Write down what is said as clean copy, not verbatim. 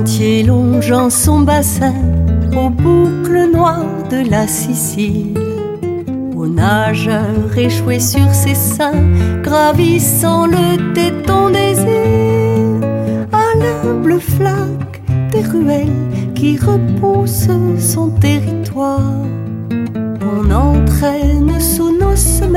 sentier longeant son bassin, aux boucles noires de la Sicile, aux nageurs échoués sur ses seins, gravissant le téton des îles, à l'humble flaque des ruelles qui repoussent son territoire. On entraîne sous nos semelles